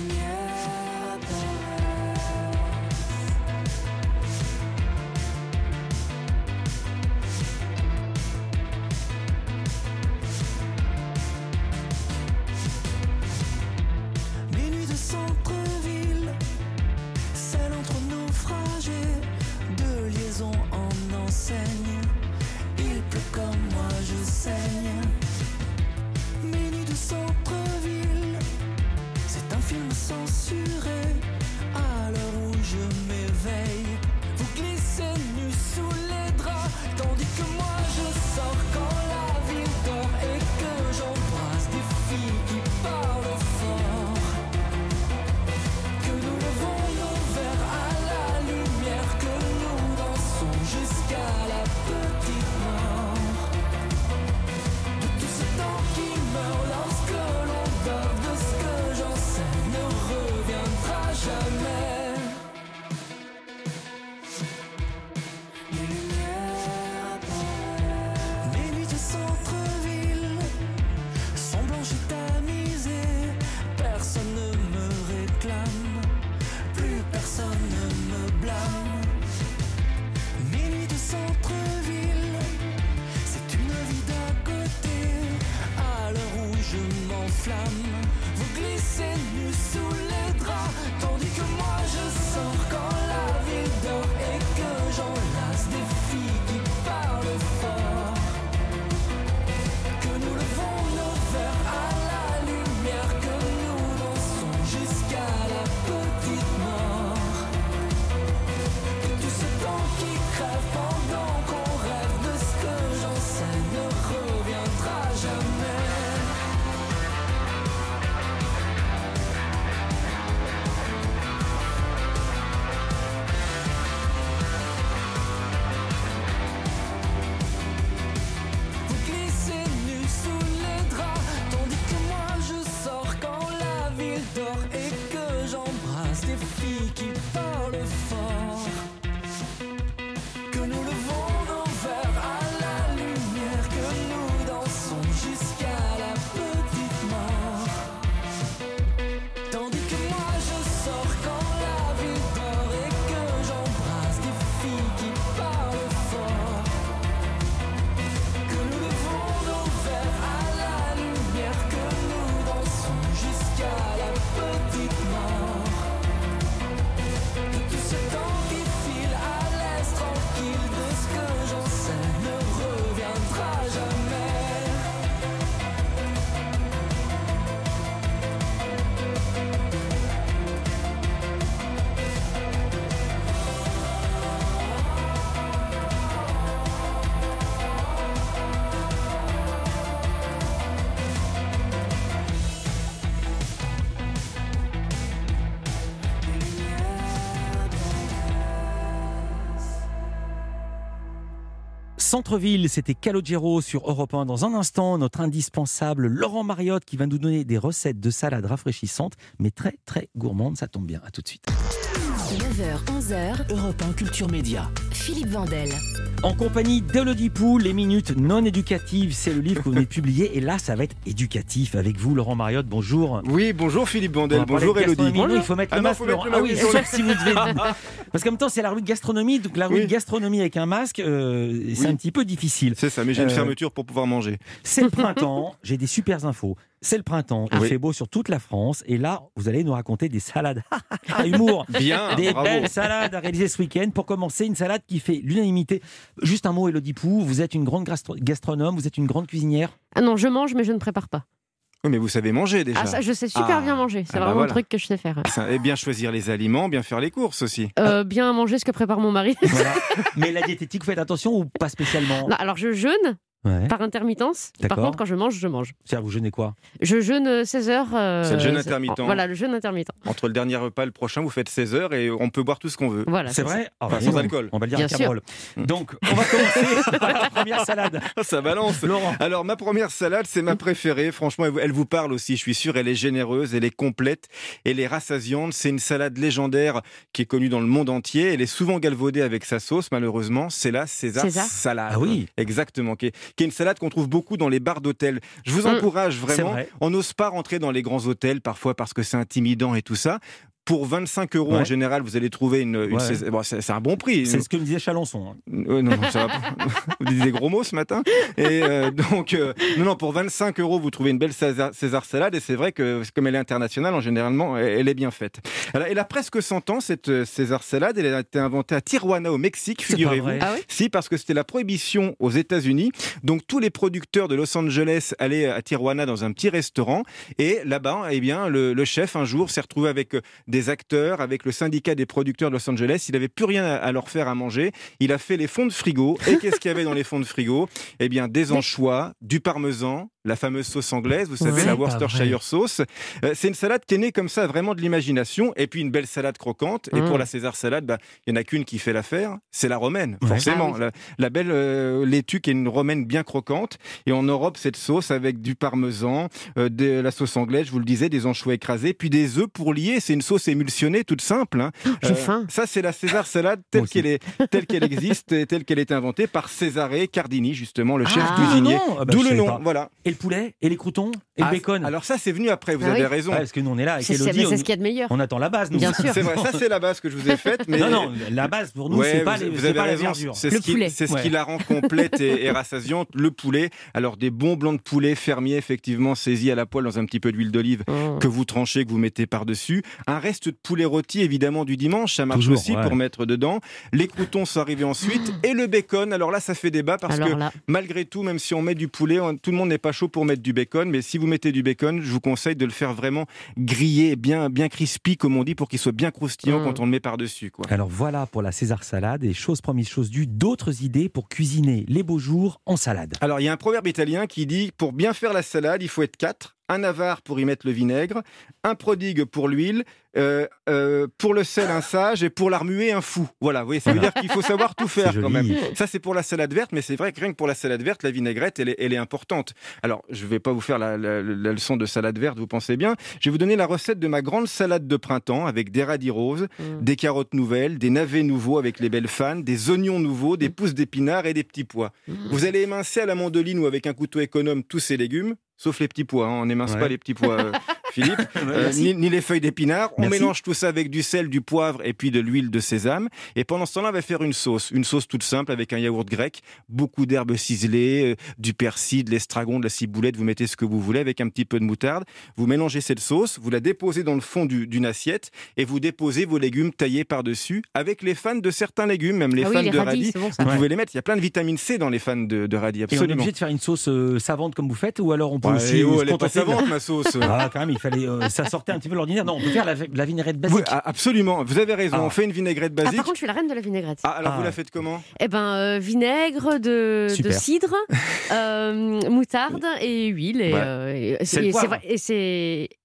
Les nuits de centre-ville, celle entre naufragés, de liaison en enseigne. Il pleut comme moi, je saigne. Mes nuits de centre-ville, c'est un film censuré. À l'heure où je m'éveille, vous glissez nu sous les draps, tandis que moi je sors quand la ville dort et que j'embrasse des filles qui parlent fort. Que nous levons nos verres à la lumière, que nous dansons jusqu'à la petite mort. De tout ce temps qui meurt lorsque l'on dort, de ce que j'enseigne ne reviendra jamais. Les lumières apparaissent. Les nuits du centre-ville sont blanches et tamisées. Personne ne me réclame, plus personne ne me blâme. Mes nuits de centre-ville, c'est une vie d'à côté. À l'heure où je m'enflamme, vous glissez nu sous les draps, tandis que moi je sors quand la ville dort et que j'enlace des filles qui parlent fort. Que nous levons nos verres à la lumière, que nous dansons jusqu'à la petite mort. Que tout ce temps qui crève pendant qu'on rêve, de ce que j'enseigne ne reviendra jamais. Centre-ville, c'était Calogero sur Europe 1. Dans un instant, notre indispensable Laurent Mariotte qui va nous donner des recettes de salades rafraîchissantes, mais très très gourmandes. Ça tombe bien, à tout de suite. 9h, 11h, Europe 1 Culture Média. Philippe Vandel. En compagnie d'Élodie Pou, Les minutes non éducatives, c'est le livre que vous venez de publier. Et là, ça va être éducatif avec vous, Laurent Mariotte. Bonjour. Oui, bonjour Philippe Vandel, bonjour Élodie. Non, il faut mettre le masque, Laurent. Ah oui, sauf si vous devez... Parce qu'en même temps, c'est la rubrique gastronomie. Donc la rubrique gastronomie avec un masque, c'est un petit peu difficile. C'est ça, mais j'ai une fermeture pour pouvoir manger. C'est le printemps, j'ai des super infos. C'est le printemps, il fait beau sur toute la France. Et là, vous allez nous raconter des salades à humour. Bien, des bravo. belles salades à réaliser ce week-end. Pour commencer, une salade qui fait l'unanimité. Juste un mot, Élodie Pou, vous êtes une grande gastronome, vous êtes une grande cuisinière. Ah non, je mange, mais je ne prépare pas. Oui, mais vous savez manger déjà. Ah, ça, je sais super bien manger. C'est vraiment le truc que je sais faire. Et bien choisir les aliments, bien faire les courses aussi. Bien manger ce que prépare mon mari. Voilà. Mais la diététique, vous faites attention ou pas spécialement? Non, alors je jeûne. Par intermittence. Par contre, quand je mange, je mange. C'est-à-dire, vous jeûnez quoi? Je jeûne 16 heures. C'est le jeûne intermittent. Voilà, le jeûne intermittent. Entre le dernier repas et le prochain, vous faites 16 heures et on peut boire tout ce qu'on veut. Voilà, c'est vrai? Sans alcool. On va le dire à Cabrol. Donc, on va commencer par la première salade. Ça balance. Laurent. Alors, ma première salade, c'est ma préférée. Franchement, elle vous parle aussi, je suis sûr. Elle est généreuse, elle est complète, elle est rassasiante. C'est une salade légendaire qui est connue dans le monde entier. Elle est souvent galvaudée avec sa sauce, malheureusement. C'est la César salade. Ah oui. Exactement. Qui est une salade qu'on trouve beaucoup dans les bars d'hôtel. Je vous encourage vraiment. On n'ose pas rentrer dans les grands hôtels parfois parce que c'est intimidant et tout ça. Pour 25 € en général, vous allez trouver bon, c'est un bon prix. C'est ce que me disait Chalençon. Non, ça va pas. Vous dites des gros mots ce matin. Et donc, non, pour 25 €, vous trouvez une belle César salade. Et c'est vrai que, comme elle est internationale, en généralement, elle est bien faite. Elle a presque 100 ans, cette César salade. Elle a été inventée à Tijuana, au Mexique, figurez-vous. Ah oui? Si, parce que c'était la prohibition aux États-Unis. Donc, tous les producteurs de Los Angeles allaient à Tijuana dans un petit restaurant. Et là-bas, eh bien, le chef, un jour, s'est retrouvé avec des acteurs, avec le syndicat des producteurs de Los Angeles. Il n'avait plus rien à leur faire à manger. Il a fait les fonds de frigo. Et qu'est-ce qu'il y avait dans les fonds de frigo? Eh bien, des anchois, du parmesan, la fameuse sauce anglaise, vous savez, la Worcestershire sauce. C'est une salade qui est née comme ça, vraiment de l'imagination. Et puis une belle salade croquante. Et pour la César salade, il n'y en a qu'une qui fait l'affaire, c'est la romaine, forcément. Ah, oui. La belle laitue qui est une romaine bien croquante. Et en Europe, cette sauce avec du parmesan, de la sauce anglaise, je vous le disais, des anchois écrasés, puis des œufs pour lier. C'est une sauce émulsionnée, toute simple. Hein. J'ai faim. Ça, c'est la César salade telle qu'elle existe, et telle qu'elle a été inventée par Cesare Cardini, justement, le chef cuisinier. D'où le nom, voilà. Et le poulet, et les croûtons, et le bacon. Alors ça, c'est venu après, vous avez raison. Parce que nous, on est là avec c'est Élodie. C'est ce qu'il y a de meilleur. On attend la base, nous. Bien sûr. C'est vrai, ça, c'est la base que je vous ai faite. Mais... Non, la base, pour nous, c'est pas la verdure. C'est ce qui la rend complète et rassasiante, le poulet. Alors, des bons blancs de poulet fermiers, effectivement, saisis à la poêle dans un petit peu d'huile d'olive que vous tranchez, que vous mettez par-dessus. Un reste de poulet rôti, évidemment, du dimanche, ça marche aussi pour mettre dedans. Les croûtons sont arrivés ensuite. Et le bacon, alors là, ça fait débat parce que malgré tout, même si on met du poulet, tout le monde n'est pas chaud pour mettre du bacon. Mais si vous mettez du bacon, je vous conseille de le faire vraiment griller, bien crispy, comme on dit, pour qu'il soit bien croustillant quand on le met par-dessus, quoi. Alors voilà pour la César salade. Et chose promise, chose due, d'autres idées pour cuisiner les beaux jours en salade. Alors, il y a un proverbe italien qui dit, pour bien faire la salade, il faut être 4. Un avare pour y mettre le vinaigre, un prodigue pour l'huile, pour le sel un sage et pour la remuer un fou. Voilà, vous voyez, ça veut dire qu'il faut savoir tout faire quand même. Ça, c'est pour la salade verte, mais c'est vrai que rien que pour la salade verte, la vinaigrette, elle est importante. Alors, je ne vais pas vous faire la leçon de salade verte, vous pensez bien. Je vais vous donner la recette de ma grande salade de printemps avec des radis roses, des carottes nouvelles, des navets nouveaux avec les belles fanes, des oignons nouveaux, des pousses d'épinards et des petits pois. Vous allez émincer à la mandoline ou avec un couteau économe tous ces légumes. Sauf les petits pois, hein. On n'émince pas les petits pois, Philippe, ni les feuilles d'épinards. On mélange tout ça avec du sel, du poivre et puis de l'huile de sésame. Et pendant ce temps-là, on va faire une sauce toute simple avec un yaourt grec, beaucoup d'herbes ciselées, du persil, de l'estragon, de la ciboulette, vous mettez ce que vous voulez avec un petit peu de moutarde. Vous mélangez cette sauce, vous la déposez dans le fond d'une assiette et vous déposez vos légumes taillés par-dessus avec les fans de certains légumes, même les fans de radis. Bon, vous pouvez les mettre, il y a plein de vitamine C dans les fans de radis, absolument. Et on est obligé de faire une sauce savante comme vous faites ou alors on peut aussi elle est pas savante, ma sauce. Ah, quand même, il fallait, ça sortait un petit peu de l'ordinaire. Non, on peut faire la vinaigrette basique. Oui, absolument, vous avez raison. On fait une vinaigrette basique. Par contre, je suis la reine de la vinaigrette. Alors, vous la faites comment? Vinaigre de cidre, moutarde et huile. Et c'est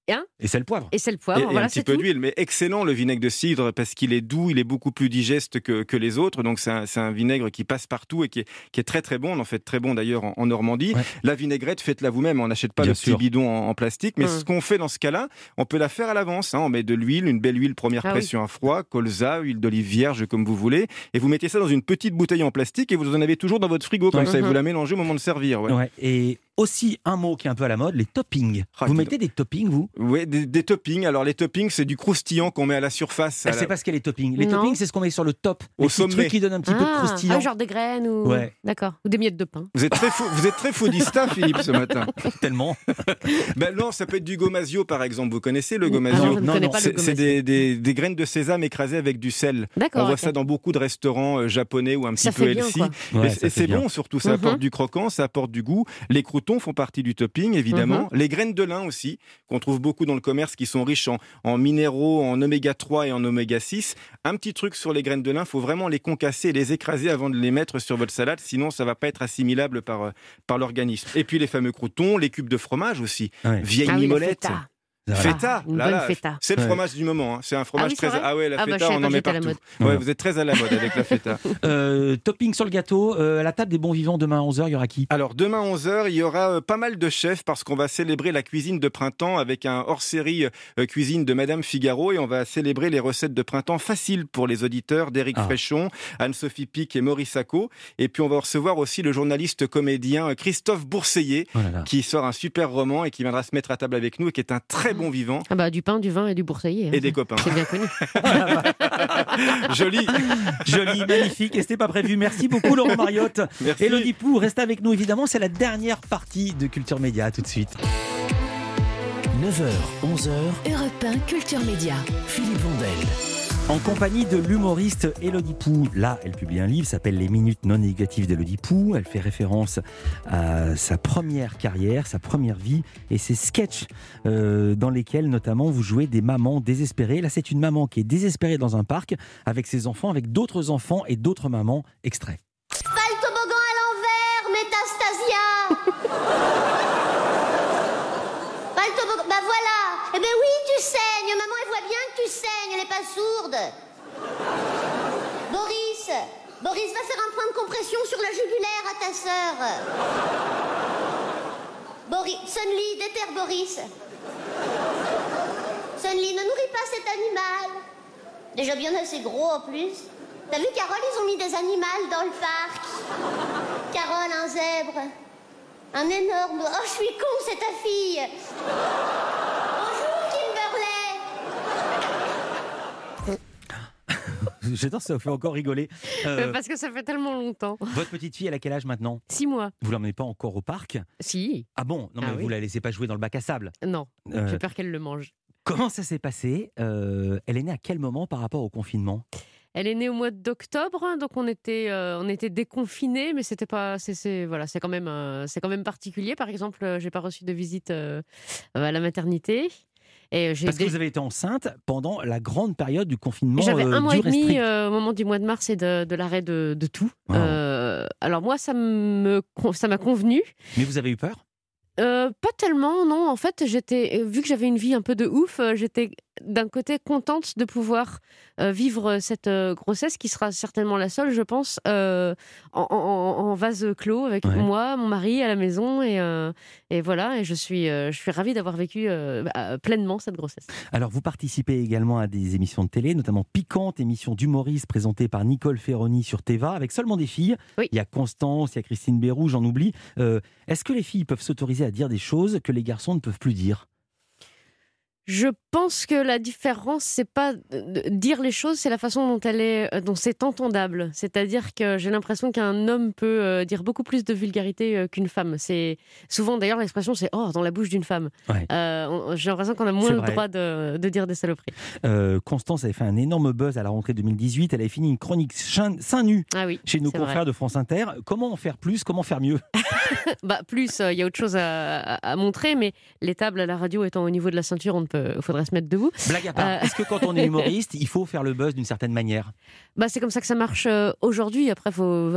Et sel poivre. Et sel poivre, et voilà, un petit peu d'huile, mais excellent le vinaigre de cidre parce qu'il est doux, il est beaucoup plus digeste que les autres, donc c'est un vinaigre qui passe partout et qui est très très bon. On en fait très bon d'ailleurs en Normandie. Ouais. La vinaigrette, faites-la vous-même, on n'achète pas le petit bidon en plastique, mais ce qu'on fait dans ce cas-là, on peut la faire à l'avance. On met de l'huile, une belle huile première pression à froid, colza, huile d'olive vierge comme vous voulez, et vous mettez ça dans une petite bouteille en plastique et vous en avez toujours dans votre frigo comme ça, et vous la mélangez au moment de servir. Ouais. Et aussi un mot qui est un peu à la mode, les toppings. Vous mettez des toppings, vous ? Oui, des toppings. Alors les toppings, c'est du croustillant qu'on met à la surface. C'est pas ce qu'est les toppings. Les toppings, c'est ce qu'on met sur le top. Au sommet. Trucs qui donnent un petit peu de croustillant. Genre des graines ou... Ouais. D'accord. Ou des miettes de pain. Vous êtes très foodista, Philippe, ce matin. Tellement. Non, ça peut être du gomasio, par exemple. Vous connaissez le gomasio ? Non, c'est des graines de sésame écrasées avec du sel. D'accord. On voit ça dans beaucoup de restaurants japonais ou un petit peu healthy. Et c'est bon, surtout. Ça apporte du croquant, ça apporte du goût. Les croûtons font partie du topping, évidemment. Les graines de lin aussi, qu'on trouve beaucoup dans le commerce, qui sont riches en minéraux, en oméga 3 et en oméga 6. Un petit truc sur les graines de lin, il faut vraiment les concasser et les écraser avant de les mettre sur votre salade, sinon ça ne va pas être assimilable par l'organisme. Et puis les fameux croûtons, les cubes de fromage aussi, vieille mimolette. Feta, feta. C'est le fromage du moment. C'est un fromage très. Ah ouais, la feta, on en met partout. Ouais, vous êtes très à la mode avec la feta. Topping sur le gâteau. À la table des bons vivants, demain à 11h, il y aura qui ? Alors, demain à 11h, il y aura pas mal de chefs parce qu'on va célébrer la cuisine de printemps avec un hors-série cuisine de Madame Figaro et on va célébrer les recettes de printemps faciles pour les auditeurs d'Éric Fréchon, Anne-Sophie Pic et Maurice Sacco. Et puis, on va recevoir aussi le journaliste comédien Christophe Bourseiller qui sort un super roman et qui viendra se mettre à table avec nous et qui est un très bon vivant. Du pain, du vin et du Bourseiller. Et des copains. C'est bien connu. Joli, magnifique. Et c'était pas prévu. Merci beaucoup, Laurent Mariotte. Merci. Élodie Pou, reste avec nous évidemment. C'est la dernière partie de Culture Média. À tout de suite. 9h, 11h. Europe 1 Culture Média. Philippe Vandel. En compagnie de l'humoriste Élodie Pou. Là, elle publie un livre, s'appelle Les Minutes non négatives d'Élodie Pou. Elle fait référence à sa première carrière, sa première vie et ses sketchs dans lesquels, notamment, vous jouez des mamans désespérées. Là, c'est une maman qui est désespérée dans un parc avec ses enfants, avec d'autres enfants et d'autres mamans. Extrait. Pas le toboggan à l'envers, Métastasia. Pas le toboggan... Bah voilà. Eh ben oui, tu saignes. Maman, elle voit bien que tu saignes. Elle est pas sourde. Boris, va faire un point de compression sur la jugulaire à ta sœur. Boris, Sunly, déterre Boris. Sunly, ne nourris pas cet animal. Déjà bien assez gros en plus. T'as vu, Carole, ils ont mis des animaux dans le parc. Carole, un zèbre. Un énorme... Oh, je suis con, c'est ta fille. Bonjour, Kimberley. J'adore, ça vous fait encore rigoler. Parce que ça fait tellement longtemps. Votre petite fille, elle a quel âge maintenant ? 6 mois. Vous l'emmenez pas encore au parc ? Si. Ah bon ? Non, mais vous la laissez pas jouer dans le bac à sable ? Non, j'ai peur qu'elle le mange. Comment ça s'est passé ? Elle est née à quel moment par rapport au confinement ? Elle est née au mois d'octobre, donc on était déconfinés, mais c'était pas, c'est quand même particulier. Par exemple, j'ai pas reçu de visite à la maternité. Parce que vous avez été enceinte pendant la grande période du confinement. J'avais un mois et demi au moment du mois de mars et de l'arrêt de tout. Wow. Alors moi, ça m'a convenu. Mais vous avez eu peur ? Pas tellement, non. En fait, vu que j'avais une vie un peu de ouf, j'étais d'un côté contente de pouvoir vivre cette grossesse qui sera certainement la seule, je pense, en vase clos avec moi, mon mari à la maison et voilà. Et je suis ravie d'avoir vécu pleinement cette grossesse. Alors, vous participez également à des émissions de télé, notamment Piquante, émission d'humoristes présentée par Nicole Ferroni sur Téva, avec seulement des filles. Oui. Il y a Constance, il y a Christine Béroux, j'en oublie. Est-ce que les filles peuvent s'autoriser à dire des choses que les garçons ne peuvent plus dire ? Je pense que la différence, c'est pas dire les choses, c'est la façon dont c'est entendable. C'est-à-dire que j'ai l'impression qu'un homme peut dire beaucoup plus de vulgarité qu'une femme. C'est souvent, d'ailleurs, l'expression c'est dans la bouche d'une femme. Ouais. J'ai l'impression qu'on a moins le droit de dire des saloperies. Constance avait fait un énorme buzz à la rentrée 2018. Elle avait fini une chronique seins nus chez nos confrères de France Inter. Comment en faire plus ? Comment faire mieux ? Plus, il y a autre chose à montrer, mais les tables à la radio étant au niveau de la ceinture, il faudrait à se mettre debout. Blague à part, est-ce que quand on est humoriste, il faut faire le buzz d'une certaine manière ? C'est comme ça que ça marche aujourd'hui. Après,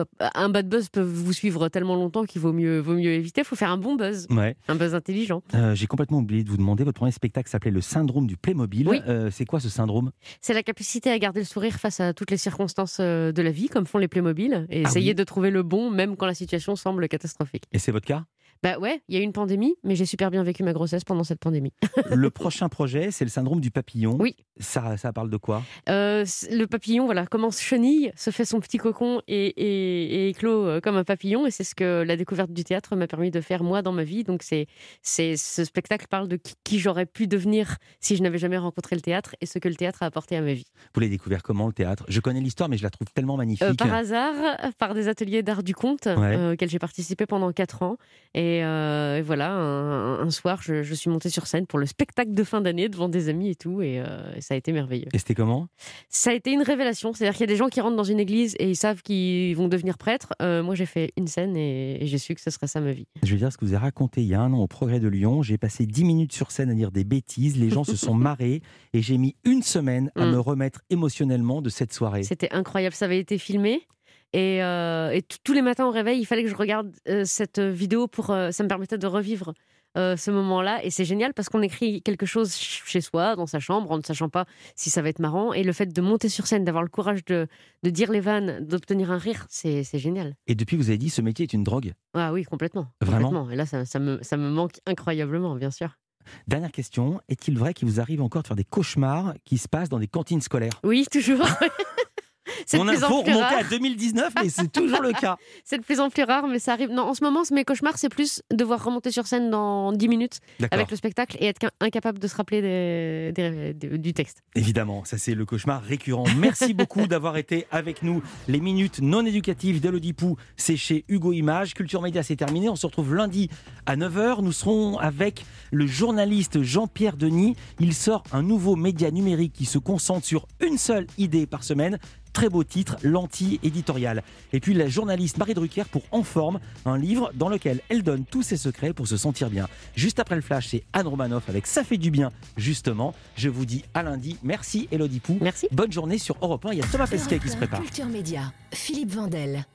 un bad buzz peut vous suivre tellement longtemps qu'il vaut mieux éviter. Il faut faire un bon buzz, un buzz intelligent. J'ai complètement oublié de vous demander, votre premier spectacle s'appelait Le syndrome du Playmobil. Oui. C'est quoi ce syndrome ? C'est la capacité à garder le sourire face à toutes les circonstances de la vie, comme font les Playmobil, et essayer de trouver le bon, même quand la situation semble catastrophique. Et c'est votre cas ? Ouais, il y a eu une pandémie, mais j'ai super bien vécu ma grossesse pendant cette pandémie. Le prochain projet, c'est le syndrome du papillon. Oui. Ça parle de quoi ? Le papillon, commence chenille, se fait son petit cocon et éclot comme un papillon. Et c'est ce que la découverte du théâtre m'a permis de faire, moi, dans ma vie. Donc, ce spectacle parle de qui j'aurais pu devenir si je n'avais jamais rencontré le théâtre et ce que le théâtre a apporté à ma vie. Vous l'avez découvert comment, le théâtre ? Je connais l'histoire, mais je la trouve tellement magnifique. Par hasard, par des ateliers d'art du conte auxquels j'ai participé pendant 4 ans. Et voilà, un soir, je suis montée sur scène pour le spectacle de fin d'année devant des amis et tout, et ça a été merveilleux. Et c'était comment ? Ça a été une révélation, c'est-à-dire qu'il y a des gens qui rentrent dans une église et ils savent qu'ils vont devenir prêtres. Moi, j'ai fait une scène et j'ai su que ce serait ça ma vie. Je vais dire ce que vous avez raconté il y a 1 an au Progrès de Lyon. J'ai passé 10 minutes sur scène à dire des bêtises, les gens se sont marrés et j'ai mis 1 semaine à me remettre émotionnellement de cette soirée. C'était incroyable, ça avait été filmé. Et tous les matins au réveil, il fallait que je regarde cette vidéo ça me permettait de revivre ce moment-là. Et c'est génial parce qu'on écrit quelque chose chez soi, dans sa chambre, en ne sachant pas si ça va être marrant. Et le fait de monter sur scène, d'avoir le courage de dire les vannes, d'obtenir un rire, c'est génial. Et depuis, vous avez dit, ce métier est une drogue ? Ah oui, complètement. Vraiment ? Complètement. Et là, ça me manque incroyablement, bien sûr. Dernière question, est-il vrai qu'il vous arrive encore de faire des cauchemars qui se passent dans des cantines scolaires ? Oui, toujours. On a remonté à 2019, mais c'est toujours le cas. C'est de plus en plus rare, mais ça arrive. Non, en ce moment, mes cauchemars, c'est plus devoir remonter sur scène dans 10 minutes avec le spectacle et être incapable de se rappeler du texte. Évidemment, ça c'est le cauchemar récurrent. Merci beaucoup d'avoir été avec nous. Les minutes non éducatives d'Élodie Pou, c'est chez Hugo Images. Culture Média, c'est terminé. On se retrouve lundi à 9h. Nous serons avec le journaliste Jean-Pierre Denis. Il sort un nouveau média numérique qui se concentre sur une seule idée par semaine. Très beau titre, l'anti-éditorial. Et puis la journaliste Marie Drucker pour En Forme, un livre dans lequel elle donne tous ses secrets pour se sentir bien. Juste après le flash, c'est Anne Romanoff avec Ça fait du bien, justement. Je vous dis à lundi. Merci Élodie Pou. Merci. Bonne journée sur Europe 1. Il y a Thomas Pesquet qui se prépare. Culture Média, Philippe Vandel.